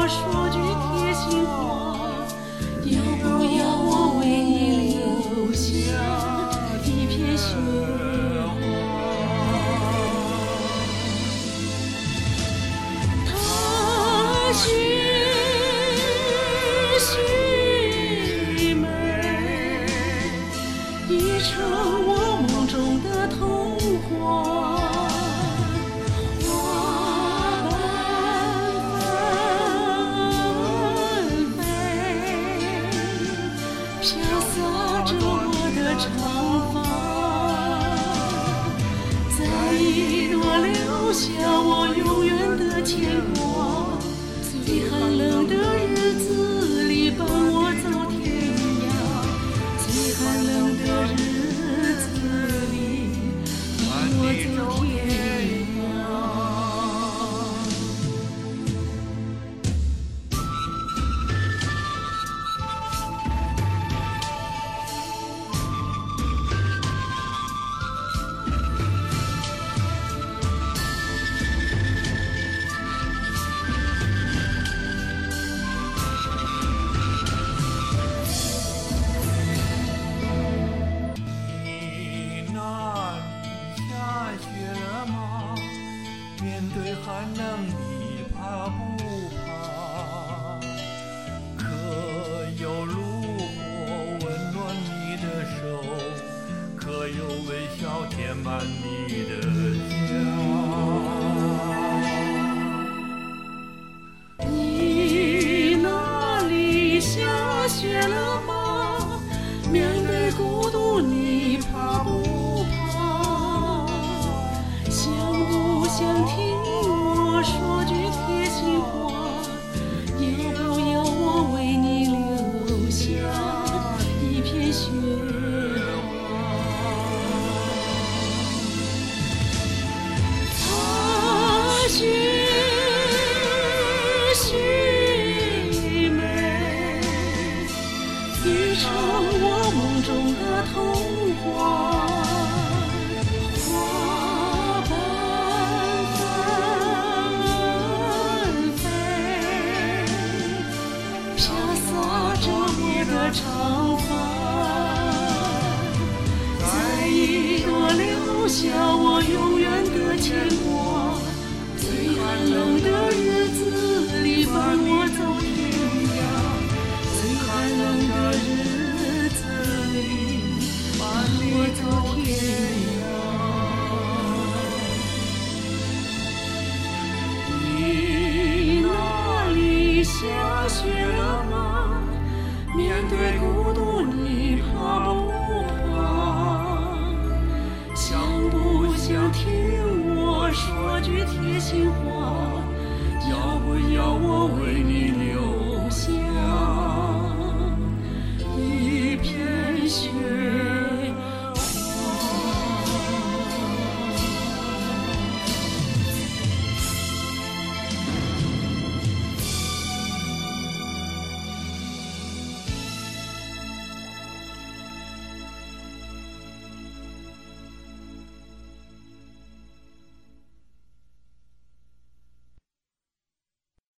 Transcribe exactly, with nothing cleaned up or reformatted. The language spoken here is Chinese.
说句贴心话，要不要我为你留下一片雪花？她许许美，已成我梦中的童话。飘洒着我的长发，在一朵留下我永远的牵挂。最寒冷的日子里伴我走天涯，最寒冷的日子里伴我走天涯。 面对寒冷你怕不怕？可有炉火温暖你的手？可有微笑填满你的家？ 你那里下雪了吗？面对孤独你怕不怕？想不想听我说句贴心话？要不要我为你留下一片雪花？她许许美，已成我梦中的童话。长发在一朵留下我永远的牵挂。最寒冷的日子里伴我走天涯，最寒冷的日子里伴我走天涯。你那里下雪了吗？面对孤独你怕不怕？想不想听我说句贴心话？要不要我为你留下一片雪